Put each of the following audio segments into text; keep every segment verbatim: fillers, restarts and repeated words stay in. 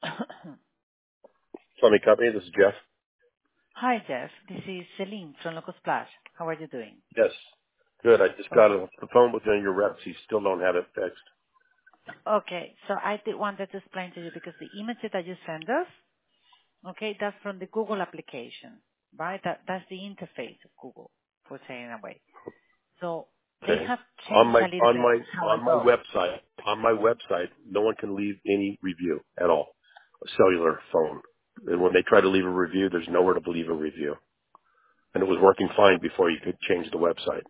Plumbing Company, this is Jeff. Hi, Jeff. This is Celine from Locust Splash. How are you doing? Yes. Good. I just Oh, got on the phone with one of your reps. You still don't have it fixed. okay. So I did wanted to explain to you because the image that you send us, okay, that's from the Google application, right? That That's the interface of Google for saying away. So they Okay. have On changed my a little on bit my how on it my goes. website on my website, no one can leave any review at all. A cellular phone. And when they try to leave a review, there's nowhere to leave a review. And it was working fine before you could change the website.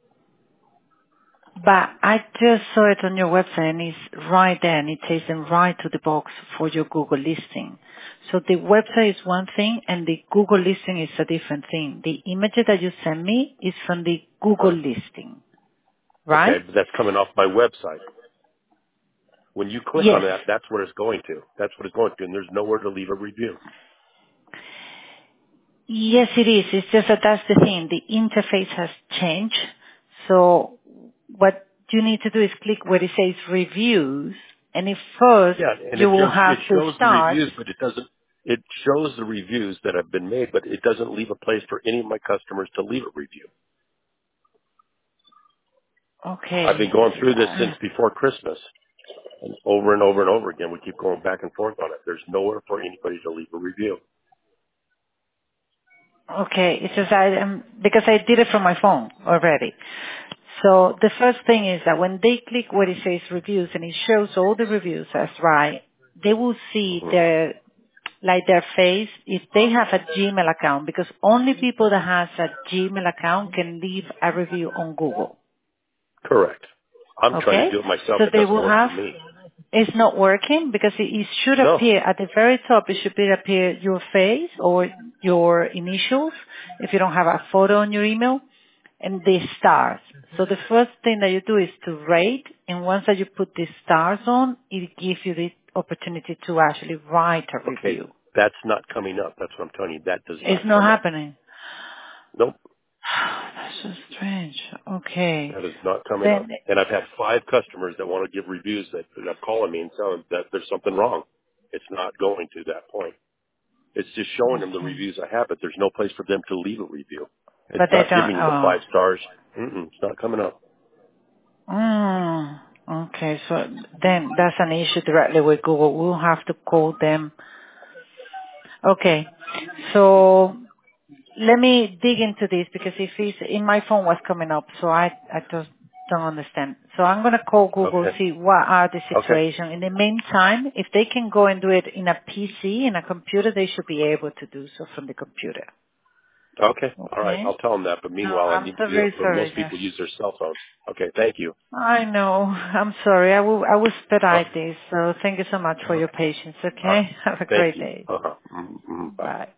But I just saw it on your website and it's right there and it takes them right to the box for your Google listing. So the website is one thing and the Google listing is a different thing. The image that you send me is from the Google Huh. listing, Okay, right? but that's coming off my website. When you click on Yes. that, that's what it's going to. That's what it's going to, and there's nowhere to leave a review. Yes, it is. It's just that that's the thing. The interface has changed. So what you need to do is click where it says reviews and if first Yeah, and you it will just have it to shows the start. reviews, but it doesn't. It shows the reviews that have been made, but it doesn't leave a place for any of my customers to leave a review. I've been Okay. going through this Uh, since before Christmas, and over and over and over again, we keep going back and forth on it. There's nowhere for anybody to leave a review. Okay, it's just I um, because I did it from my phone already. So the first thing is that when they click where it says reviews and it shows all the reviews as right, they will see hmm their like their face if they have a Gmail account because only people that has a Gmail account can leave a review on Google. Correct. I'm trying to Okay? do it myself. So It they doesn't will work for have, me. it's not working because it, it should No. appear at the very top, it should be appear your face or your initials if you don't have a photo on your email and the stars. So the first thing that you do is to rate and once that you put the stars on, it gives you the opportunity to actually write a Okay, review. that's not coming up. That's what I'm telling you. That does It's not not come up. happening. Nope. That's so strange. Okay. That is not coming Then, up. And I've had five customers that want to give reviews that that are calling me and telling that there's something wrong. It's not going to that point. It's just showing them the okay. reviews I have, but there's no place for them to leave a review. It's But they not don't, giving you the oh. five stars. Mm-mm, it's not coming up. Mm, okay, so then that's an issue directly with Google. We'll have to call them. Okay, so let me dig into this because if it's in my phone was coming up, so I I just don't understand. So I'm gonna call Google, Okay. see what are the Okay. situation. In the meantime, if they can go and do it in a P C, in a computer, they should be able to do so from the computer. Okay. All right. Okay. I'll tell them that. But No, meanwhile, I I'm need to so do it. very But sorry, most Jeff. people use their cell phone. Okay. Thank you. I know. I'm sorry. I will, I will Okay. expedite this. So thank you so much for your Okay. patience. All right. Okay. Have a Thank great you. day. Uh-huh. Mm-hmm. Bye. Bye.